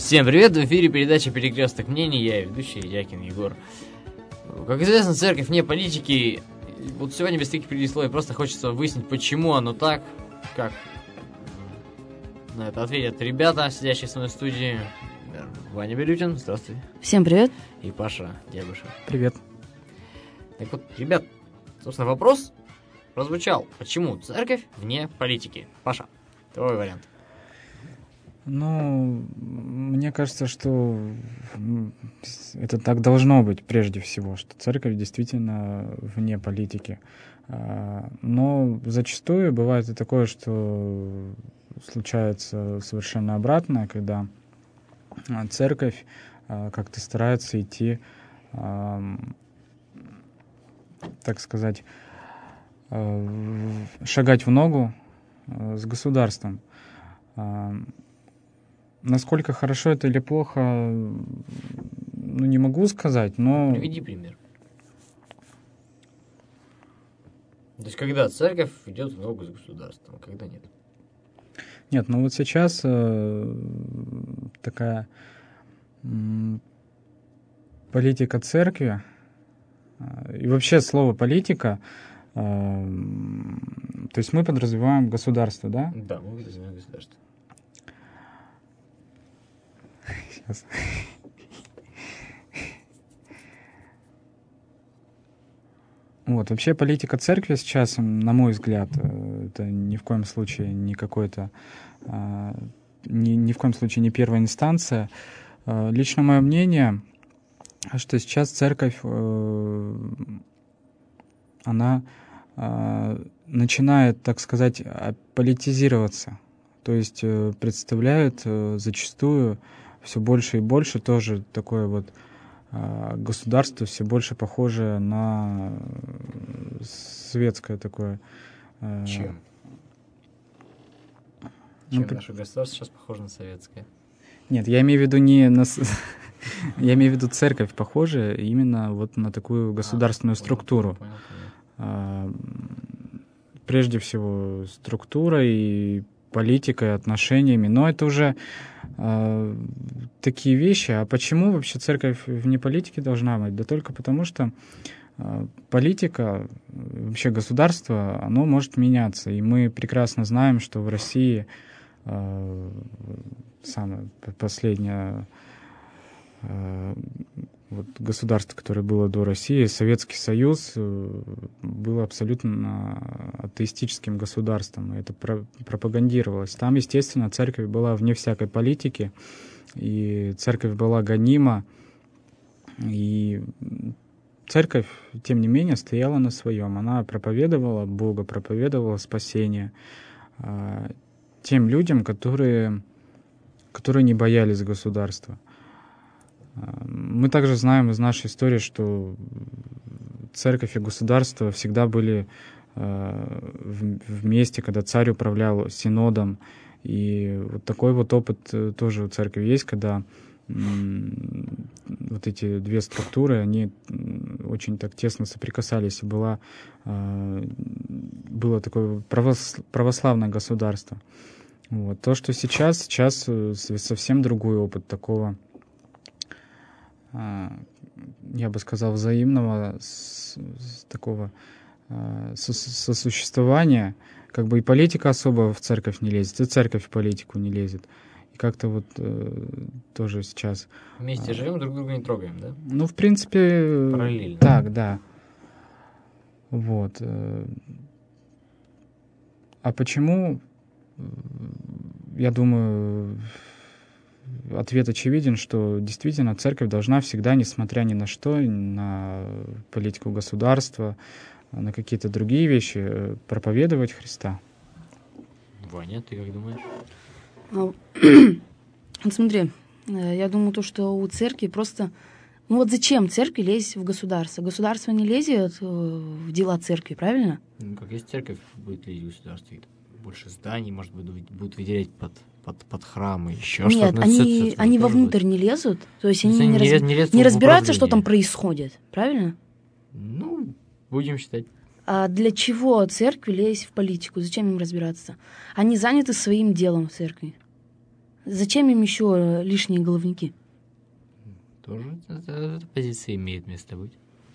Всем привет, в эфире передача «Перекресток мнений», я ведущий Якин Егор. Как известно, церковь вне политики. Вот сегодня без таких предисловий просто хочется выяснить, почему оно так, как на это ответят ребята, сидящие со мной в студии. Ваня Белютин, здравствуй. Всем привет. И Паша Дебышев. Привет. Так вот, ребят, собственно, вопрос прозвучал. Почему церковь вне политики? Паша, твой вариант. Ну, мне кажется, что это так должно быть прежде всего, что церковь действительно вне политики. Но зачастую бывает и такое, что случается совершенно обратное, когда церковь как-то старается идти, так сказать, шагать в ногу с государством. Насколько хорошо это или плохо, ну, не могу сказать, но... Приведи пример. То есть, когда церковь идет в ногу с государством, а когда нет? Нет, ну вот сейчас такая политика церкви, и вообще слово «политика», то есть мы подразумеваем государство, да? Да, мы подразумеваем государство. Сейчас. Вот, вообще политика церкви сейчас, на мой взгляд, это ни в коем случае не какой-то, ни в коем случае не первая инстанция. Лично мое мнение, что сейчас церковь, она начинает, так сказать, политизироваться. То есть представляет зачастую все больше и больше тоже такое вот государство, все больше похожее на светское такое. Чем? Ну, Чем наше государство сейчас похоже на советское? Нет, я имею в виду не на... Я имею в виду церковь похожая именно вот на такую государственную структуру. Понял. Прежде всего структурой и политикой, отношениями. Но это уже такие вещи. А почему вообще церковь вне политики должна быть? Да только потому, что политика, вообще государство, оно может меняться. И мы прекрасно знаем, что в России самое последнее вот государство, которое было до России, Советский Союз, было абсолютно атеистическим государством, и это пропагандировалось. Там, естественно, церковь была вне всякой политики, и церковь была гонима, и церковь, тем не менее, стояла на своем. Она проповедовала Бога, проповедовала спасение тем людям, которые не боялись государства. Мы также знаем из нашей истории, что церковь и государство всегда были вместе, когда царь управлял синодом. И вот такой вот опыт тоже у церкви есть, когда вот эти две структуры, они очень так тесно соприкасались. И было такое православное государство. Вот. То, что сейчас совсем другой опыт такого, я бы сказал, взаимного такого сосуществования. Как бы и политика особо в церковь не лезет, и церковь в политику не лезет. И как-то вот тоже сейчас... Вместе живем, друг друга не трогаем, да? Ну, в принципе... Параллельно. Так, да. Вот. А почему? Я думаю, ответ очевиден, что действительно церковь должна всегда, несмотря ни на что, на политику государства, на какие-то другие вещи, проповедовать Христа. Ваня, ты как думаешь? Вот смотри, я думаю, то, что у церкви просто... Ну вот зачем церкви лезть в государство? Государство не лезет в дела церкви, правильно? Ну, как если церковь будет лезть в государство, больше зданий, может быть, будут выделять под храмы, еще Нет, что-то. они вовнутрь не лезут, то есть они не лезут не в разбираются, что управление. там происходит, правильно? Ну, будем считать. А для чего церкви лезть в политику? Зачем им разбираться? Они заняты своим делом в церкви. Зачем им еще лишние головники? Тоже эта позиция имеет место быть.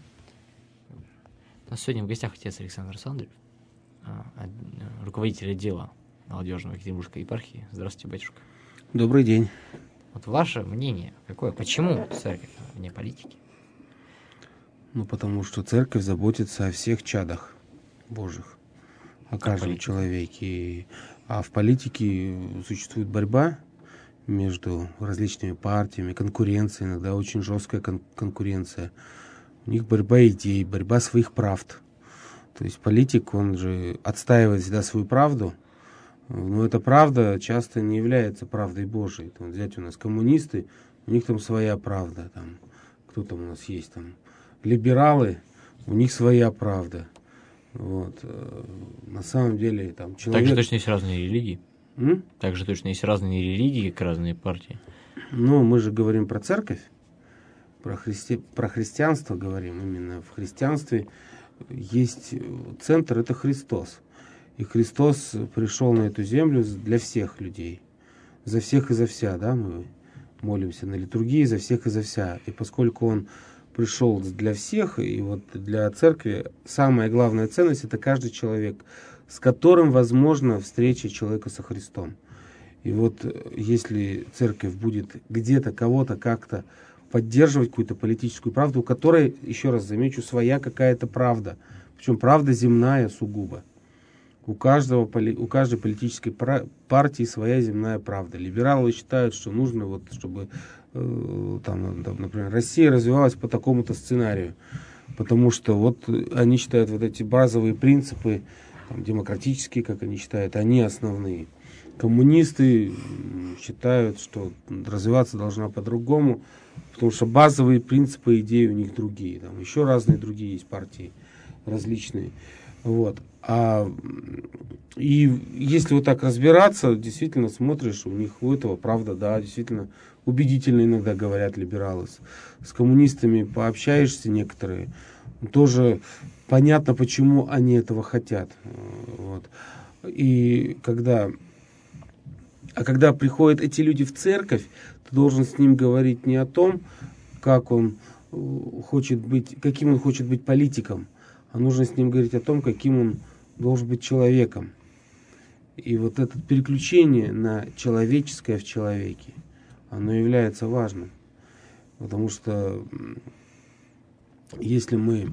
У нас сегодня в гостях отец Александр Александрович, руководитель отдела молодежного Екатеринбургской епархии. Здравствуйте, батюшка. Добрый день. Вот ваше мнение какое? Почему церковь вне политики? Ну, потому что церковь заботится о всех чадах Божьих, о каждом человеке. А в политике существует борьба между различными партиями, конкуренция, иногда очень жесткая конкуренция. У них борьба идей, борьба своих правд. То есть политик, он же отстаивает всегда свою правду, но эта правда часто не является правдой Божией. Там, взять у нас коммунисты, у них там своя правда. Там, кто там у нас есть? Там, либералы, у них своя правда. Вот. На самом деле там человек... Также точно есть разные религии. Также точно есть разные религии, как разные партии. Ну, мы же говорим про церковь, про христианство говорим. Именно в христианстве есть центр, это Христос. И Христос пришел на эту землю для всех людей. За всех и за вся, да, мы молимся на литургии, за всех и за вся. И поскольку Он пришел для всех, и вот для церкви самая главная ценность — это каждый человек, с которым возможна встреча человека со Христом. И вот если церковь будет где-то кого-то как-то поддерживать, какую-то политическую правду, у которой, еще раз замечу, своя какая-то правда, причем правда земная сугубо. У каждой политической партии своя земная правда. Либералы считают, что нужно, вот, чтобы, например, Россия развивалась по такому-то сценарию, потому что вот они считают вот эти базовые принципы, там, демократические, как они считают, они основные. Коммунисты считают, что развиваться должна по-другому, потому что базовые принципы, идеи у них другие. Там еще разные другие есть партии, различные. Вот. И если вот так разбираться, действительно смотришь, у этого правда, да, действительно убедительно иногда говорят либералы. С коммунистами пообщаешься некоторые, тоже понятно, почему они этого хотят. Вот. И когда приходят эти люди в церковь, ты должен с ним говорить не о том, каким он хочет быть политиком, а нужно с ним говорить о том, каким он должен быть человеком. И вот это переключение на человеческое в человеке, оно является важным. Потому что если мы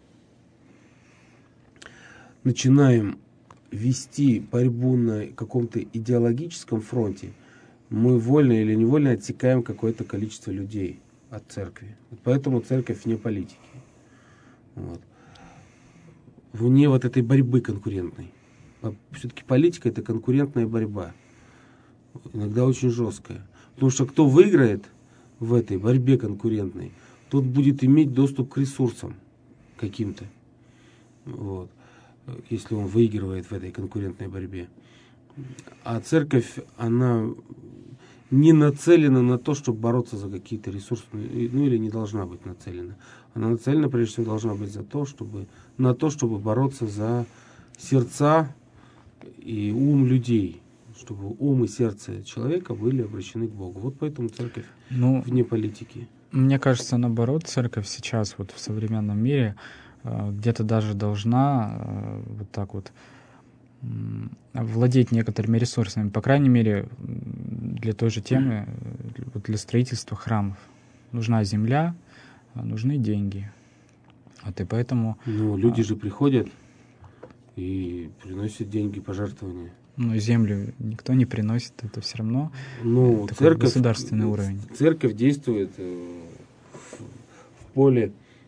начинаем вести борьбу на каком-то идеологическом фронте, мы вольно или невольно отсекаем какое-то количество людей от церкви. Вот поэтому церковь вне политики. Вот. Вне вот этой борьбы конкурентной. Все-таки политика — это конкурентная борьба. Иногда очень жесткая. Потому что кто выиграет в этой борьбе конкурентной, тот будет иметь доступ к ресурсам каким-то. Вот. Если он выигрывает в этой конкурентной борьбе. А церковь, она не нацелена на то, чтобы бороться за какие-то ресурсы, ну или не должна быть нацелена. Она нацелена, прежде всего, должна быть на то, чтобы бороться за сердца и ум людей, чтобы ум и сердце человека были обращены к Богу. Вот поэтому церковь вне политики. Мне кажется, наоборот, церковь сейчас вот в современном мире где-то даже должна вот так вот владеть некоторыми ресурсами, по крайней мере, для той же темы, вот для строительства храмов. Нужна земля, нужны деньги. Вот и поэтому... люди же приходят и приносят деньги, пожертвования. Но землю никто не приносит, это все равно такой государственный уровень. Церковь действует в поле,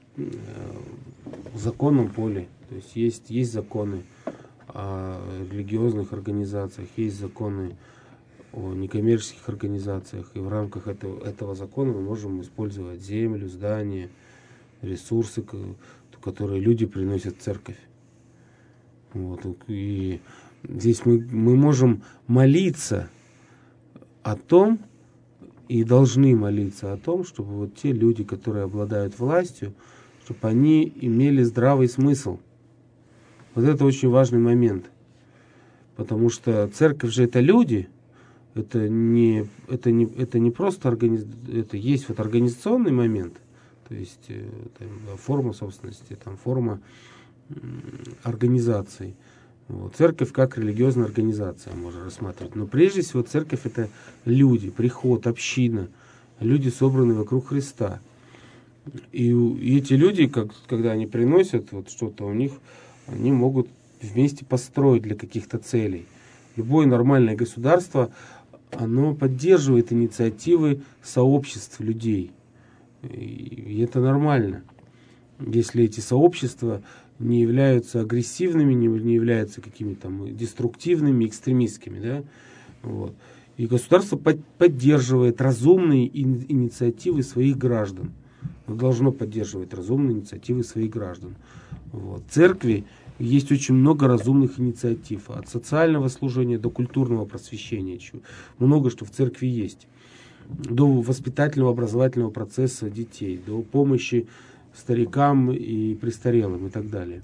в законном поле. То есть есть законы о религиозных организациях, есть законы о некоммерческих организациях. И в рамках этого закона мы можем использовать землю, здания, ресурсы, которые люди приносят в церковь. Вот. И здесь мы можем молиться о том, и должны молиться о том, чтобы вот те люди, которые обладают властью, чтобы они имели здравый смысл. Вот это очень важный момент. Потому что церковь же это люди, Это не просто это есть вот организационный момент, то есть форма собственности, там форма организации. Вот. Церковь как религиозная организация можно рассматривать. Но прежде всего церковь — это люди, приход, община, люди, собранные вокруг Христа. И эти люди, когда они приносят вот что-то у них, они могут вместе построить для каких-то целей. Любое нормальное государство, оно поддерживает инициативы сообществ людей. И это нормально. Если эти сообщества не являются агрессивными, не являются какими-то там деструктивными, экстремистскими. Да? Вот. И государство поддерживает разумные инициативы своих граждан. Оно должно поддерживать разумные инициативы своих граждан. Вот. В церкви есть очень много разумных инициатив. От социального служения до культурного просвещения. Много что в церкви есть. До воспитательного, образовательного процесса детей, до помощи старикам и престарелым и так далее.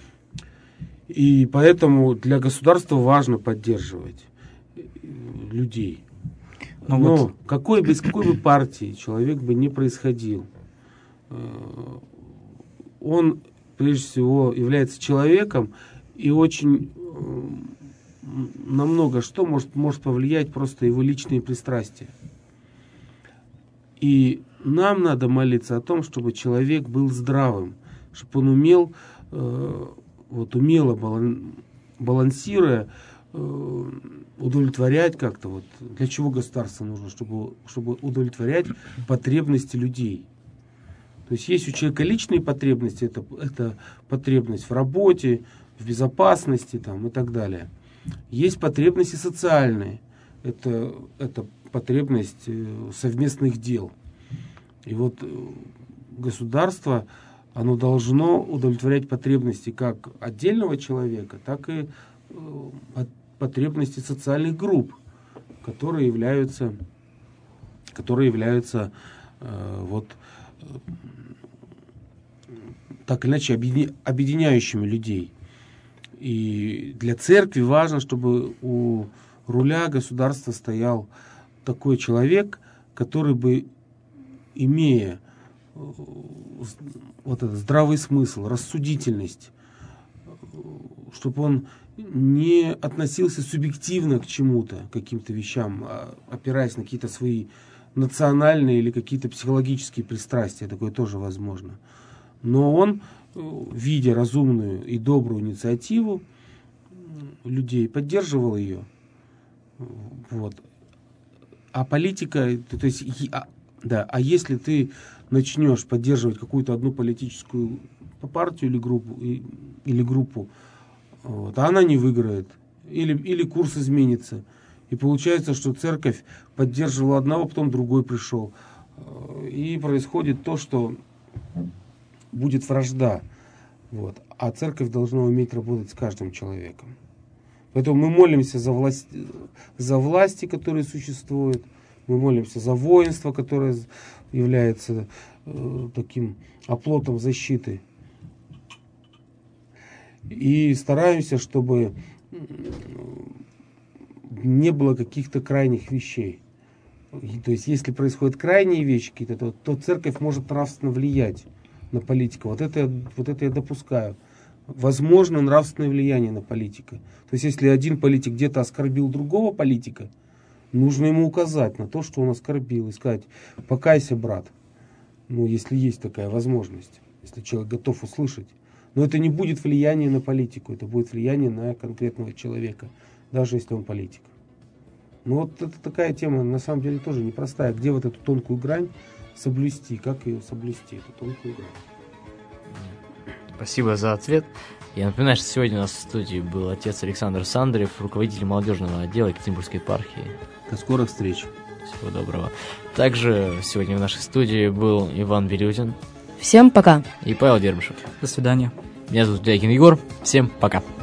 И поэтому для государства важно поддерживать людей. Но из какой бы партии человек бы не происходил, он прежде всего является человеком и очень на много что может повлиять просто его личные пристрастия. И нам надо молиться о том, чтобы человек был здравым, чтобы он умело балансируя, удовлетворять как-то. Вот. Для чего государство нужно? Чтобы удовлетворять потребности людей. То есть у человека личные потребности, это потребность в работе, в безопасности там, и так далее. Есть потребности социальные, это потребность совместных дел. И вот государство, оно должно удовлетворять потребности как отдельного человека, так и потребности социальных групп, которые являются так или иначе объединяющими людей. И для церкви важно, чтобы у руля государства стоял такой человек, который бы, имея вот этот здравый смысл, рассудительность, чтобы он не относился субъективно к чему-то, к каким-то вещам, опираясь на какие-то свои национальные или какие-то психологические пристрастия, такое тоже возможно. Но он, видя разумную и добрую инициативу людей, поддерживал ее. Вот. А политика, то есть, если ты начнешь поддерживать какую-то одну политическую партию или группу, вот, а она не выиграет, или курс изменится, и получается, что церковь поддерживала одного, потом другой пришел, и происходит то, что будет вражда. Вот. А церковь должна уметь работать с каждым человеком. Поэтому мы молимся за власти, которые существуют. Мы молимся за воинство, которое является таким оплотом защиты. И стараемся, чтобы не было каких-то крайних вещей. То есть, если происходят крайние вещи какие-то, то церковь может нравственно влиять на политику. Вот это я допускаю. Возможно нравственное влияние на политика. То есть, если один политик где-то оскорбил другого политика, нужно ему указать на то, что он оскорбил, и сказать: покайся, брат. Если есть такая возможность, если человек готов услышать. Но это не будет влияние на политику, это будет влияние на конкретного человека, даже если он политик. Вот это такая тема, на самом деле, тоже непростая. Где вот эту тонкую грань соблюсти, как ее соблюсти, эту тонкую грань. Спасибо за ответ. Я напоминаю, что сегодня у нас в студии был отец Александр Сандрев, руководитель молодежного отдела Екатеринбургской епархии. До скорых встреч. Всего доброго. Также сегодня в нашей студии был Иван Белютин. Всем пока. И Павел Дербышев. До свидания. Меня зовут Дякин Егор. Всем пока.